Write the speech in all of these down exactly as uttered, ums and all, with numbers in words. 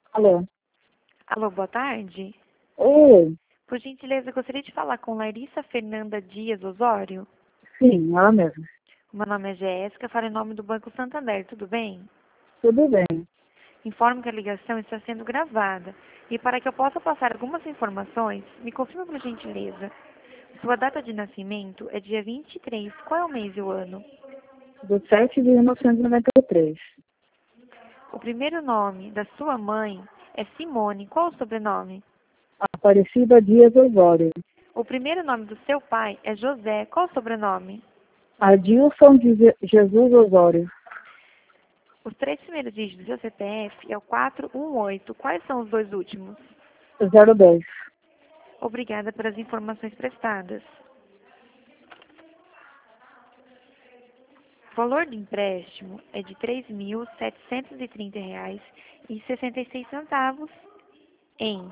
Alô? Alô, boa tarde. Oi, Por gentileza, eu gostaria de falar com Larissa Fernanda Dias Osório. sim, ela mesma. Meu nome é Jéssica, falo em nome do Banco Santander, tudo bem? Tudo bem. Informo que a ligação está sendo gravada e para que eu possa passar algumas informações, me confirma por gentileza. Sua data de nascimento é dia vinte e três, qual é o mês e o ano? Do sete de mil novecentos e noventa e três. O primeiro nome da sua mãe é Simone, qual o sobrenome? Aparecida Dias Osório. O primeiro nome do seu pai é José, qual o sobrenome? Adilson de Je- Jesus Osório. Os três primeiros dígitos do seu C P F é o quatro um oito. Quais são os dois últimos? zero dez. Obrigada pelas informações prestadas. O valor do empréstimo é de três mil setecentos e trinta reais e sessenta e seis centavos em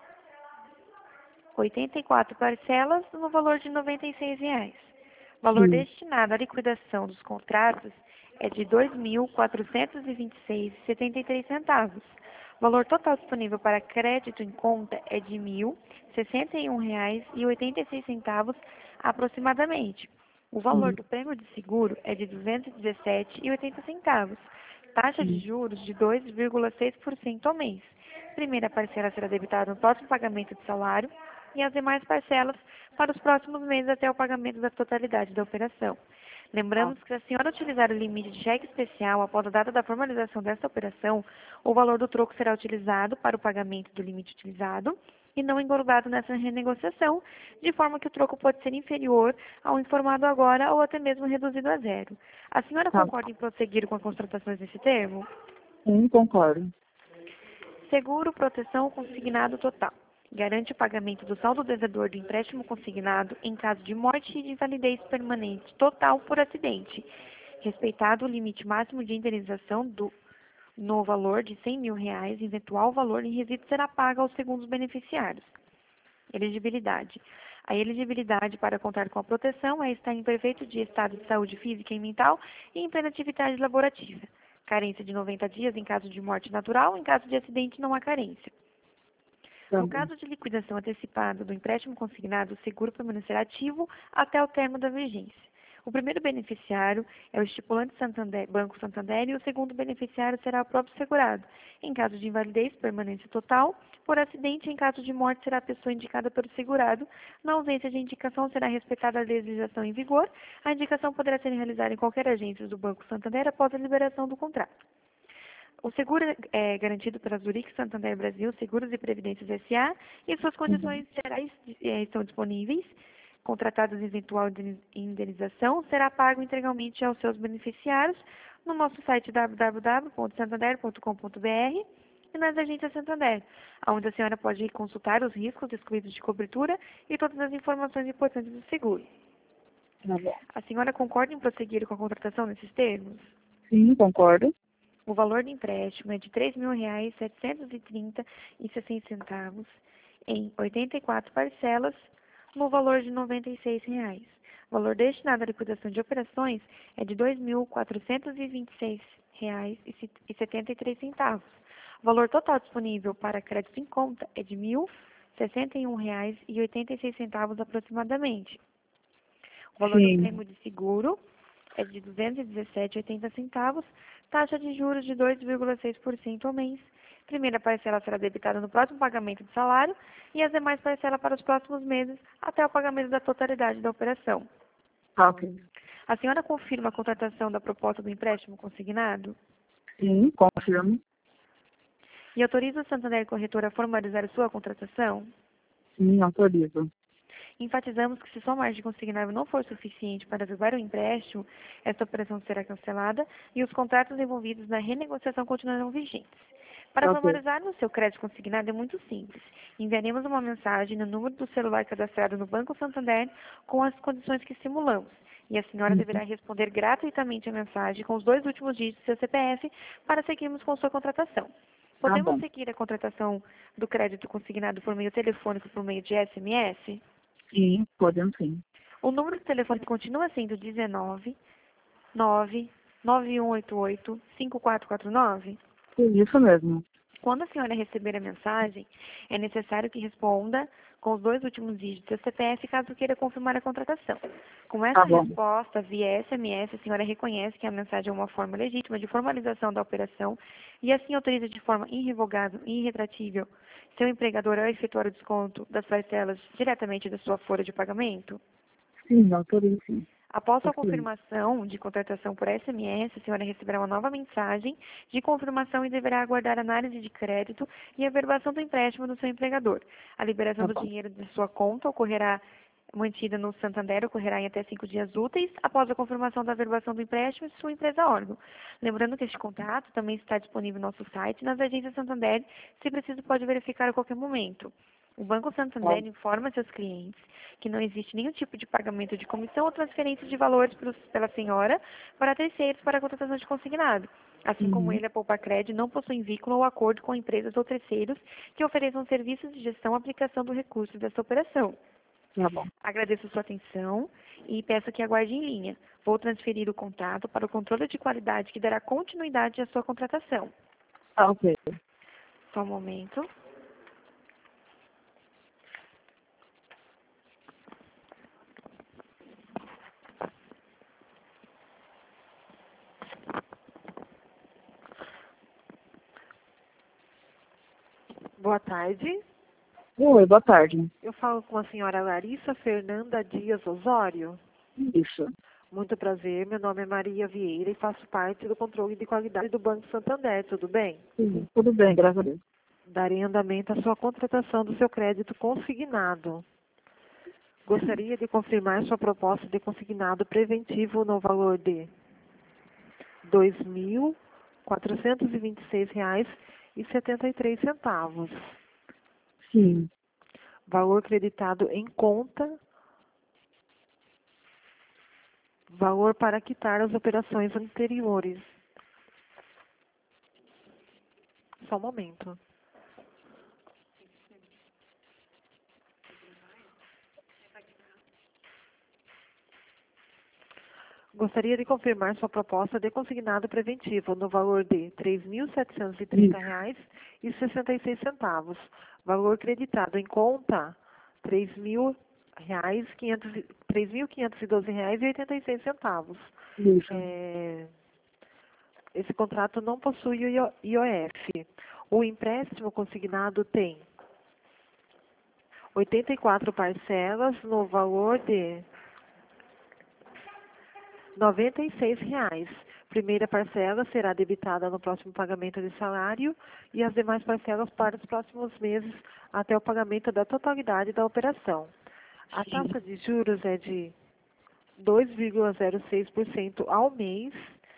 oitenta e quatro parcelas no valor de noventa e seis reais. O valor Sim. destinado à liquidação dos contratos é de dois mil quatrocentos e vinte e seis reais e setenta e três centavos. O valor total disponível para crédito em conta é de mil sessenta e um reais e oitenta e seis centavos aproximadamente. O valor Sim. do prêmio de seguro é de duzentos e dezessete reais e oitenta centavos. Taxa de Sim. juros de dois vírgula seis por cento ao mês. Primeira parcela será debitada no próximo pagamento de salário e as demais parcelas para os próximos meses até o pagamento da totalidade da operação. Ah, Lembramos que se a senhora utilizar o limite de cheque especial após a data da formalização desta operação, o valor do troco será utilizado para o pagamento do limite utilizado e não engordado nessa renegociação, de forma que o troco pode ser inferior ao informado agora ou até mesmo reduzido a zero. A senhora tá. concorda em prosseguir com as contratações nesse termo? Sim, concordo. Seguro proteção consignado total. Garante o pagamento do saldo devedor do empréstimo consignado em caso de morte e de invalidez permanente total por acidente, respeitado o limite máximo de indenização do, no valor de cem mil reais, eventual valor em resíduo será pago aos segundos beneficiários. Elegibilidade. A elegibilidade para contar com a proteção é estar em perfeito de estado de saúde física e mental e em plena atividade laborativa. Carência de noventa dias em caso de morte natural, em caso de acidente não há carência. Tá No bom. caso de liquidação antecipada do empréstimo consignado, o seguro permanecerá ativo até o término da vigência. O primeiro beneficiário é o estipulante Santander, Banco Santander e o segundo beneficiário será o próprio segurado. Em caso de invalidez, permanência total. Por acidente, em caso de morte, será a pessoa indicada pelo segurado. Na ausência de indicação, será respeitada a legislação em vigor. A indicação poderá ser realizada em qualquer agência do Banco Santander após a liberação do contrato. O seguro é garantido pela Zurich Santander Brasil Seguros e Previdências S A e suas Uhum. condições gerais eh, estão disponíveis. Contratados em eventual indenização será pago integralmente aos seus beneficiários no nosso site w w w ponto santander ponto com ponto b r e nas agências Santander, onde a senhora pode consultar os riscos excluídos de cobertura e todas as informações importantes do seguro. Tá bom. A senhora concorda em prosseguir com a contratação nesses termos? Sim, concordo. O valor do empréstimo é de três mil reais setecentos e trinta e sessenta centavos em oitenta e quatro parcelas no valor de noventa e seis reais. O valor destinado à liquidação de operações é de dois mil quatrocentos e vinte e seis reais e setenta e três centavos. O valor total disponível para crédito em conta é de mil sessenta e um reais e oitenta e seis centavos aproximadamente. O valor do Sim. prêmio de seguro é de duzentos e dezessete reais e oitenta centavos, taxa de juros de dois vírgula seis por cento ao mês. Primeira parcela será debitada no próximo pagamento de salário e as demais parcelas para os próximos meses até o pagamento da totalidade da operação. Tá ok. A senhora confirma a contratação da proposta do empréstimo consignado Sim, confirmo. e autoriza o Santander Corretora a formalizar a sua contratação? Sim, autorizo. Enfatizamos que se sua margem consignável não for suficiente para avivar o empréstimo, esta operação será cancelada e os contratos envolvidos na renegociação continuarão vigentes. Para Tá ok. formalizar o seu crédito consignado é muito simples. Enviaremos uma mensagem no número do celular cadastrado no Banco Santander com as condições que simulamos. E a senhora Uhum. deverá responder gratuitamente a mensagem com os dois últimos dígitos do seu C P F para seguirmos com sua contratação. Tá Podemos bom. seguir a contratação do crédito consignado por meio telefônico por meio de S M S? Sim, podemos sim. O número de telefone continua sendo dezenove, nove, nove um oito oito, cinco quatro quatro nove. Sim, isso mesmo. Quando a senhora receber a mensagem, é necessário que responda com os dois últimos dígitos do C P F caso queira confirmar a contratação. Com essa Tá bom. resposta via S M S, a senhora reconhece que a mensagem é uma forma legítima de formalização da operação e assim autoriza de forma irrevogável e irretratível seu empregador a efetuar o desconto das parcelas diretamente da sua folha de pagamento? Sim, autorizo sim. Após a Ok. confirmação de contratação por S M S, a senhora receberá uma nova mensagem de confirmação e deverá aguardar análise de crédito e averbação do empréstimo do seu empregador. A liberação Tá do bom. dinheiro de sua conta ocorrerá, mantida no Santander, ocorrerá em até cinco dias úteis após a confirmação da averbação do empréstimo de sua empresa órgão. Lembrando que este contato também está disponível no nosso site e nas agências Santander, se preciso pode verificar a qualquer momento. O Banco Santander Tá. informa seus clientes que não existe nenhum tipo de pagamento de comissão ou transferência de valores pelos- pela senhora para terceiros para a contratação de consignado. Assim como Uhum. ele, a Pouparcred não possui vínculo ou acordo com empresas ou terceiros que ofereçam serviços de gestão e aplicação do recurso dessa operação. Tá bom. Agradeço sua atenção e peço que aguarde em linha. Vou transferir o contato para o controle de qualidade que dará continuidade à sua contratação. Tá ok. Só um momento. Boa tarde. Oi, boa tarde. Eu falo com a senhora Larissa Fernanda Dias Osório. Isso. Muito prazer, meu nome é Maria Vieira e faço parte do controle de qualidade do Banco Santander, tudo bem? Sim. Tudo bem, graças a Deus. Darei andamento à sua contratação do seu crédito consignado. Gostaria de confirmar sua proposta de consignado preventivo no valor de dois mil quatrocentos e vinte e seis reais e setenta e três centavos. Sim. Valor creditado em conta, valor para quitar as operações anteriores. Só um momento. Gostaria de confirmar sua proposta de consignado preventivo no valor de três mil setecentos e trinta reais e sessenta e seis centavos. Valor creditado em conta, três mil reais, três mil quinhentos e doze reais e oitenta e seis centavos. Isso. É, esse contrato não possui o I O F. O empréstimo consignado tem oitenta e quatro parcelas no valor de noventa e seis reais. Primeira parcela será debitada no próximo pagamento de salário e as demais parcelas para os próximos meses até o pagamento da totalidade da operação. A taxa de juros é de dois vírgula zero seis por cento ao mês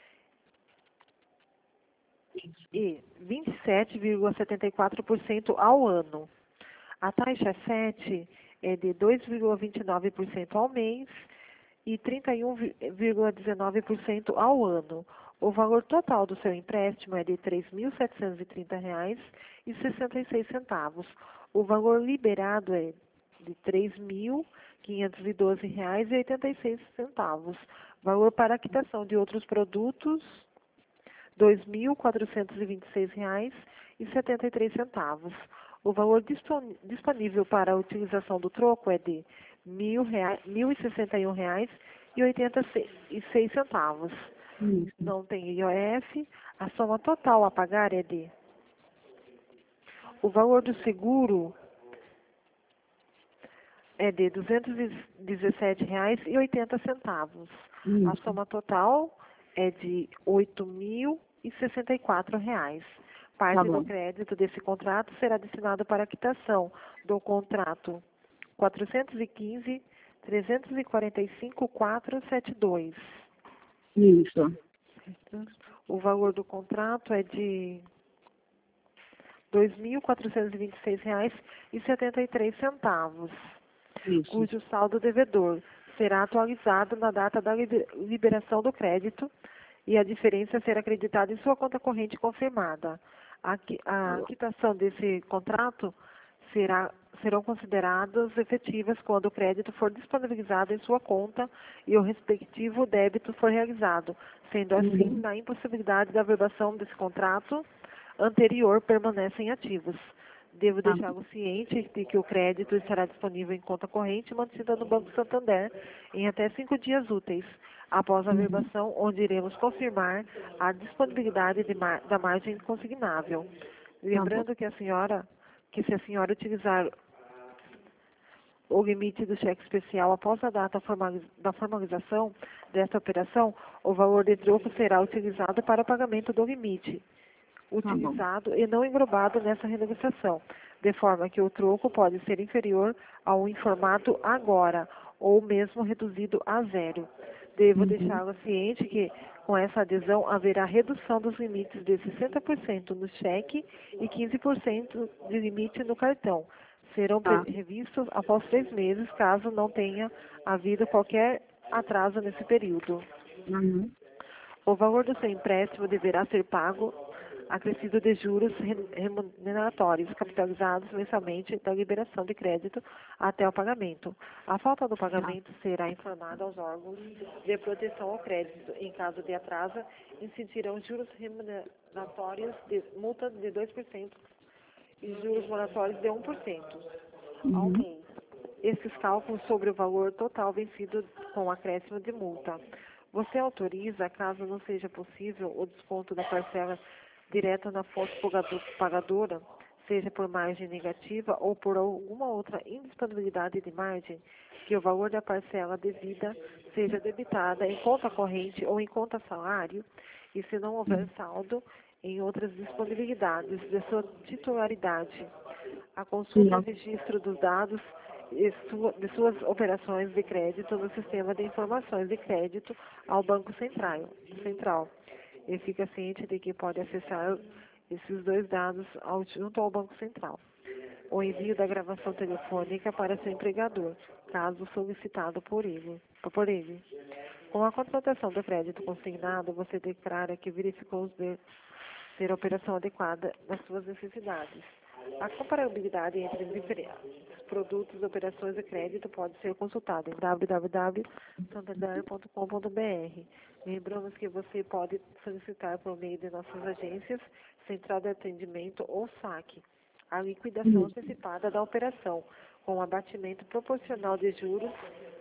e vinte e sete vírgula setenta e quatro por cento ao ano. A taxa F E T é de dois vírgula vinte e nove por cento ao mês e trinta e um vírgula dezenove por cento ao ano. O valor total do seu empréstimo é de três mil setecentos e trinta reais e sessenta e seis centavos. O valor liberado é de três mil quinhentos e doze reais e oitenta e seis centavos. Valor para a quitação de outros produtos, dois mil quatrocentos e vinte e seis reais e setenta e três centavos. O valor disponível para a utilização do troco é de mil e sessenta e um reais e oitenta e seis centavos. Isso. Não tem I O F. A soma total a pagar é de... O valor do seguro é de duzentos e dezessete reais e oitenta centavos. Isso. A soma total é de oito mil e sessenta e quatro reais. Parte Tá do bom. crédito desse contrato será destinado para a quitação do contrato quatrocentos e quinze, trezentos e quarenta e cinco, quatrocentos e setenta e dois. Isso. O valor do contrato é de dois mil quatrocentos e vinte e seis reais e setenta e três centavos, Isso. cujo saldo devedor será atualizado na data da liber- liberação do crédito e a diferença será acreditada em sua conta corrente confirmada. A, qui- a quitação desse contrato será, serão consideradas efetivas quando o crédito for disponibilizado em sua conta e o respectivo débito for realizado, sendo assim, Uhum. na impossibilidade da averbação desse contrato, anterior permanecem ativos. Devo Tá. deixá-lo ciente de que o crédito estará disponível em conta corrente mantida no Banco Santander em até cinco dias úteis, após a Uhum. verbação, onde iremos confirmar a disponibilidade de mar- da margem consignável. Lembrando que a senhora, que se a senhora utilizar o limite do cheque especial após a data formaliz- da formalização desta operação, o valor de troco será utilizado para o pagamento do limite utilizado e não englobado nessa renegociação, de forma que o troco pode ser inferior ao informado agora, ou mesmo reduzido a zero. Devo Uhum. deixá-la ciente que, com essa adesão, haverá redução dos limites de sessenta por cento no cheque e quinze por cento de limite no cartão. Serão Tá. pre- revistos após três meses, caso não tenha havido qualquer atraso nesse período. Uhum. O valor do seu empréstimo deverá ser pago acrescido de juros re- remuneratórios capitalizados mensalmente da liberação de crédito até o pagamento. A falta do pagamento será informada aos órgãos de proteção ao crédito. Em caso de atraso, incidirão juros remuneratórios de multa de dois por cento e juros moratórios de um por cento ao Uhum. mês. Esses cálculos sobre o valor total vencido com acréscimo de multa. Você autoriza, caso não seja possível, o desconto da parcela direta na fonte pagado- pagadora, seja por margem negativa ou por alguma outra indisponibilidade de margem, que o valor da parcela devida seja debitada em conta corrente ou em conta salário, e se não houver saldo, em outras disponibilidades de sua titularidade. A consulta e Sim. registro dos dados e sua- de suas operações de crédito no sistema de informações de crédito ao Banco Central. Central. E fica ciente de que pode acessar esses dois dados ao, junto ao Banco Central. O envio da gravação telefônica para seu empregador, caso solicitado por ele. Por ele. Com a contratação do crédito consignado, você declara que verificou ser, ser a operação adequada às suas necessidades. A comparabilidade entre os diferentes produtos e operações de crédito pode ser consultada em w w w ponto santander ponto com ponto b r. Lembramos que você pode solicitar por meio de nossas agências, Central de Atendimento ou saque, a liquidação Uhum. antecipada da operação, com abatimento proporcional de juros.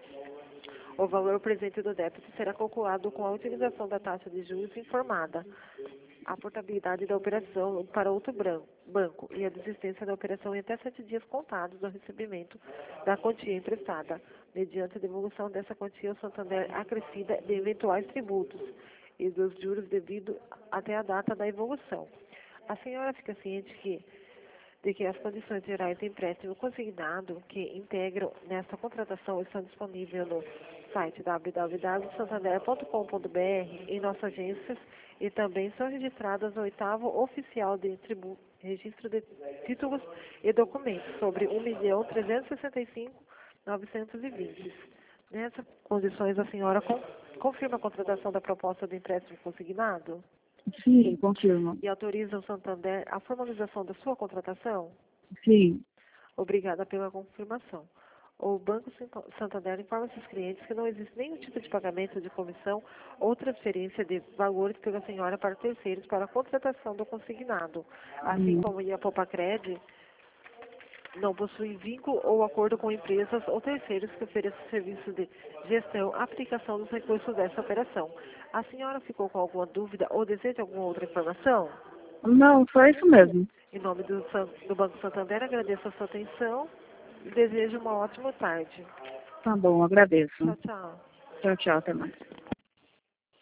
O valor presente do débito será calculado com a utilização da taxa de juros informada, a portabilidade da operação para outro bran- banco e a desistência da operação em até sete dias contados do recebimento da quantia emprestada, mediante a devolução dessa quantia ao Santander acrescida de eventuais tributos e dos juros devido até a data da evolução. A senhora fica ciente que de que as condições gerais de empréstimo consignado que integram nesta contratação estão disponíveis no site w w w ponto santander ponto com ponto b r, em nossas agências, e também são registradas no oitavo oficial de tribu, registro de títulos e documentos sobre um milhão trezentos e sessenta e cinco mil novecentos e vinte. Nessas condições, a senhora con, confirma a contratação da proposta de empréstimo consignado? Sim, confirmo. E autoriza o Santander a formalização da sua contratação? Sim. Obrigada pela confirmação. O Banco Santander informa seus clientes que não existe nenhum tipo de pagamento de comissão ou transferência de valores pela senhora para terceiros para a contratação do consignado, assim Uhum. como a Popacred não possui vínculo ou acordo com empresas ou terceiros que ofereçam serviços de gestão, aplicação dos recursos dessa operação. A senhora ficou com alguma dúvida ou deseja alguma outra informação? Não, só isso mesmo. Em nome do, San- do Banco Santander, agradeço a sua atenção e desejo uma ótima tarde. Tá bom, agradeço. Tchau, tchau. Tchau, tchau, até mais.